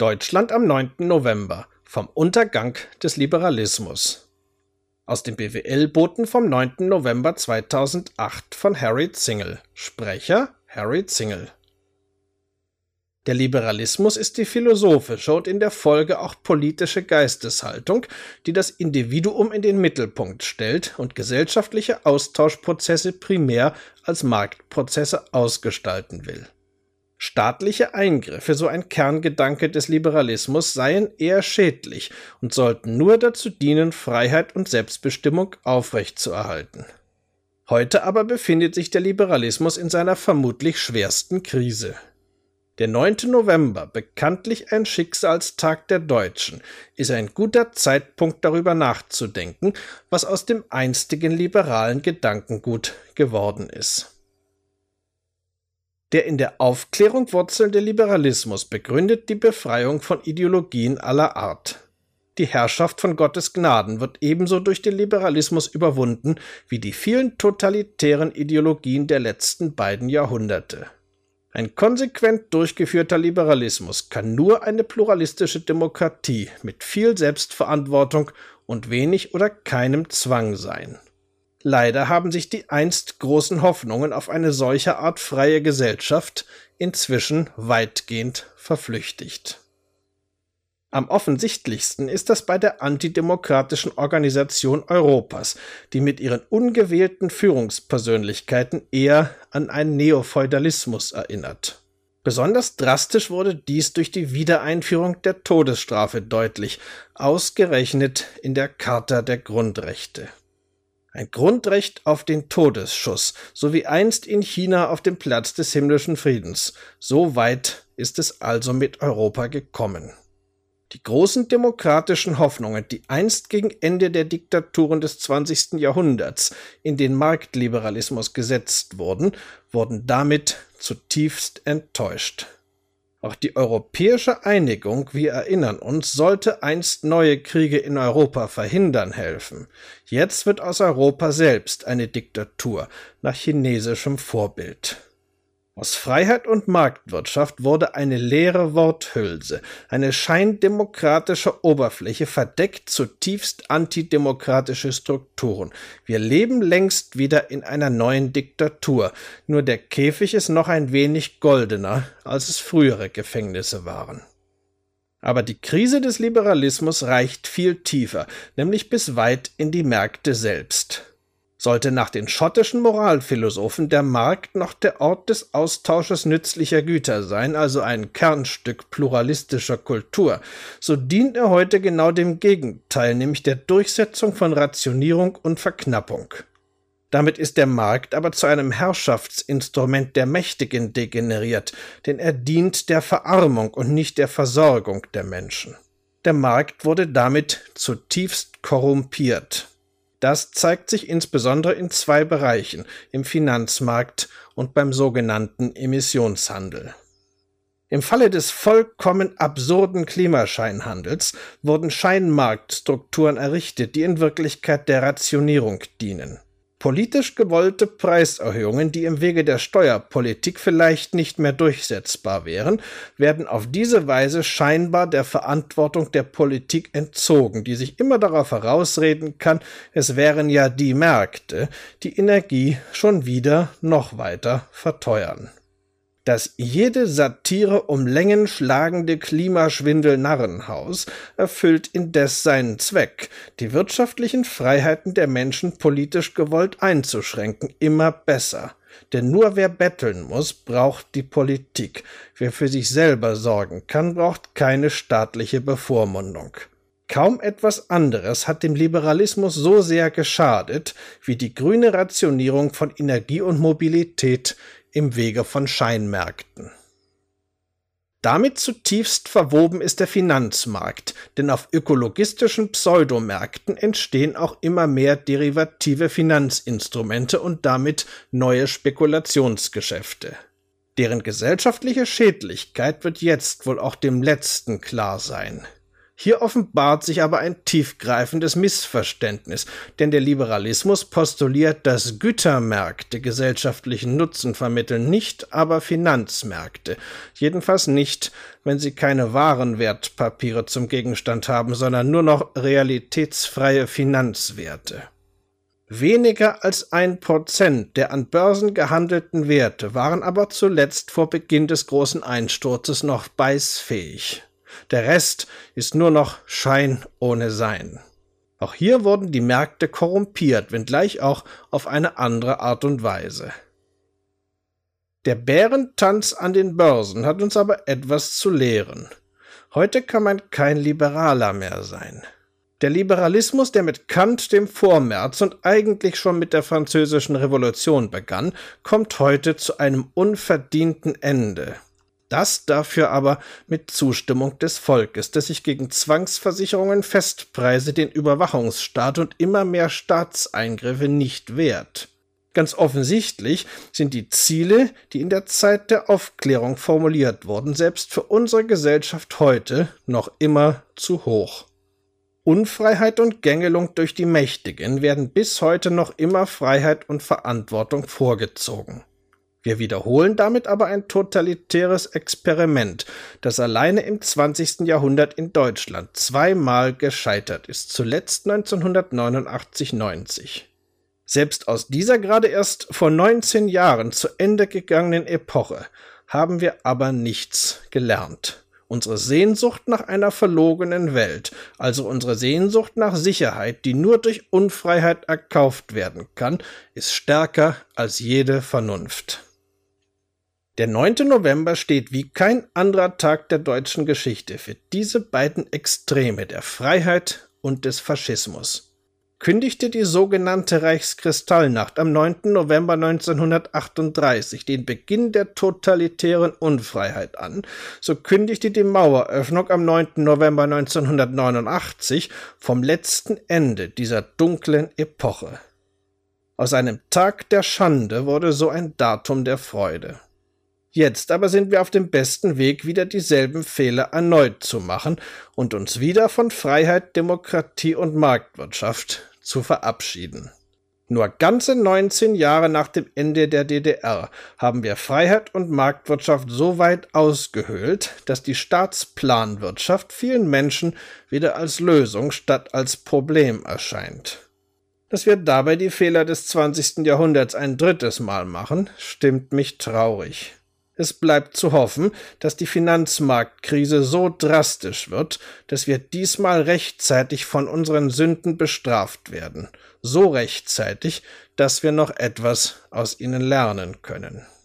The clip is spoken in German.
Deutschland am 9. November vom Untergang des Liberalismus. Aus dem BWL-Boten vom 9. November 2008 von Harry Zingel. Sprecher Harry Zingel. Der Liberalismus ist die philosophische und in der Folge auch politische Geisteshaltung, die das Individuum in den Mittelpunkt stellt und gesellschaftliche Austauschprozesse primär als Marktprozesse ausgestalten will. Staatliche Eingriffe, so ein Kerngedanke des Liberalismus, seien eher schädlich und sollten nur dazu dienen, Freiheit und Selbstbestimmung aufrechtzuerhalten. Heute aber befindet sich der Liberalismus in seiner vermutlich schwersten Krise. Der 9. November, bekanntlich ein Schicksalstag der Deutschen, ist ein guter Zeitpunkt, darüber nachzudenken, was aus dem einstigen liberalen Gedankengut geworden ist. Der in der Aufklärung wurzelnde Liberalismus begründet die Befreiung von Ideologien aller Art. Die Herrschaft von Gottes Gnaden wird ebenso durch den Liberalismus überwunden wie die vielen totalitären Ideologien der letzten beiden Jahrhunderte. Ein konsequent durchgeführter Liberalismus kann nur eine pluralistische Demokratie mit viel Selbstverantwortung und wenig oder keinem Zwang sein. Leider haben sich die einst großen Hoffnungen auf eine solche Art freie Gesellschaft inzwischen weitgehend verflüchtigt. Am offensichtlichsten ist das bei der antidemokratischen Organisation Europas, die mit ihren ungewählten Führungspersönlichkeiten eher an einen Neofeudalismus erinnert. Besonders drastisch wurde dies durch die Wiedereinführung der Todesstrafe deutlich, ausgerechnet in der Charta der Grundrechte. Ein Grundrecht auf den Todesschuss, so wie einst in China auf dem Platz des himmlischen Friedens. So weit ist es also mit Europa gekommen. Die großen demokratischen Hoffnungen, die einst gegen Ende der Diktaturen des 20. Jahrhunderts in den Marktliberalismus gesetzt wurden, wurden damit zutiefst enttäuscht. Auch die europäische Einigung, wir erinnern uns, sollte einst neue Kriege in Europa verhindern helfen. Jetzt wird aus Europa selbst eine Diktatur nach chinesischem Vorbild. Aus Freiheit und Marktwirtschaft wurde eine leere Worthülse, eine scheindemokratische Oberfläche, verdeckt zutiefst antidemokratische Strukturen. Wir leben längst wieder in einer neuen Diktatur, nur der Käfig ist noch ein wenig goldener, als es frühere Gefängnisse waren. Aber die Krise des Liberalismus reicht viel tiefer, nämlich bis weit in die Märkte selbst. Sollte nach den schottischen Moralphilosophen der Markt noch der Ort des Austausches nützlicher Güter sein, also ein Kernstück pluralistischer Kultur, so dient er heute genau dem Gegenteil, nämlich der Durchsetzung von Rationierung und Verknappung. Damit ist der Markt aber zu einem Herrschaftsinstrument der Mächtigen degeneriert, denn er dient der Verarmung und nicht der Versorgung der Menschen. Der Markt wurde damit zutiefst korrumpiert. Das zeigt sich insbesondere in zwei Bereichen, im Finanzmarkt und beim sogenannten Emissionshandel. Im Falle des vollkommen absurden Klimascheinhandels wurden Scheinmarktstrukturen errichtet, die in Wirklichkeit der Rationierung dienen. Politisch gewollte Preiserhöhungen, die im Wege der Steuerpolitik vielleicht nicht mehr durchsetzbar wären, werden auf diese Weise scheinbar der Verantwortung der Politik entzogen, die sich immer darauf herausreden kann, es wären ja die Märkte, die Energie schon wieder noch weiter verteuern. Das jede Satire um Längen schlagende Klimaschwindel-Narrenhaus erfüllt indes seinen Zweck, die wirtschaftlichen Freiheiten der Menschen politisch gewollt einzuschränken, immer besser. Denn nur wer betteln muss, braucht die Politik. Wer für sich selber sorgen kann, braucht keine staatliche Bevormundung. Kaum etwas anderes hat dem Liberalismus so sehr geschadet, wie die grüne Rationierung von Energie und Mobilität im Wege von Scheinmärkten. Damit zutiefst verwoben ist der Finanzmarkt, denn auf ökologistischen Pseudomärkten entstehen auch immer mehr derivative Finanzinstrumente und damit neue Spekulationsgeschäfte. Deren gesellschaftliche Schädlichkeit wird jetzt wohl auch dem Letzten klar sein. Hier offenbart sich aber ein tiefgreifendes Missverständnis, denn der Liberalismus postuliert, dass Gütermärkte gesellschaftlichen Nutzen vermitteln, nicht aber Finanzmärkte. Jedenfalls nicht, wenn sie keine Warenwertpapiere zum Gegenstand haben, sondern nur noch realitätsfreie Finanzwerte. Weniger als 1% der an Börsen gehandelten Werte waren aber zuletzt vor Beginn des großen Einsturzes noch beißfähig. Der Rest ist nur noch Schein ohne Sein. Auch hier wurden die Märkte korrumpiert, wenngleich auch auf eine andere Art und Weise. Der Bärentanz an den Börsen hat uns aber etwas zu lehren. Heute kann man kein Liberaler mehr sein. Der Liberalismus, der mit Kant, dem Vormärz und eigentlich schon mit der Französischen Revolution begann, kommt heute zu einem unverdienten Ende. Das dafür aber mit Zustimmung des Volkes, das sich gegen Zwangsversicherungen, Festpreise, den Überwachungsstaat und immer mehr Staatseingriffe nicht wehrt. Ganz offensichtlich sind die Ziele, die in der Zeit der Aufklärung formuliert wurden, selbst für unsere Gesellschaft heute noch immer zu hoch. Unfreiheit und Gängelung durch die Mächtigen werden bis heute noch immer Freiheit und Verantwortung vorgezogen. Wir wiederholen damit aber ein totalitäres Experiment, das alleine im 20. Jahrhundert in Deutschland zweimal gescheitert ist, zuletzt 1989-90. Selbst aus dieser gerade erst vor 19 Jahren zu Ende gegangenen Epoche haben wir aber nichts gelernt. Unsere Sehnsucht nach einer verlogenen Welt, also unsere Sehnsucht nach Sicherheit, die nur durch Unfreiheit erkauft werden kann, ist stärker als jede Vernunft. Der 9. November steht wie kein anderer Tag der deutschen Geschichte für diese beiden Extreme der Freiheit und des Faschismus. Kündigte die sogenannte Reichskristallnacht am 9. November 1938 den Beginn der totalitären Unfreiheit an, so kündigte die Maueröffnung am 9. November 1989 vom letzten Ende dieser dunklen Epoche. Aus einem Tag der Schande wurde so ein Datum der Freude. Jetzt aber sind wir auf dem besten Weg, wieder dieselben Fehler erneut zu machen und uns wieder von Freiheit, Demokratie und Marktwirtschaft zu verabschieden. Nur ganze 19 Jahre nach dem Ende der DDR haben wir Freiheit und Marktwirtschaft so weit ausgehöhlt, dass die Staatsplanwirtschaft vielen Menschen wieder als Lösung statt als Problem erscheint. Dass wir dabei die Fehler des 20. Jahrhunderts ein drittes Mal machen, stimmt mich traurig. Es bleibt zu hoffen, dass die Finanzmarktkrise so drastisch wird, dass wir diesmal rechtzeitig von unseren Sünden bestraft werden. So rechtzeitig, dass wir noch etwas aus ihnen lernen können.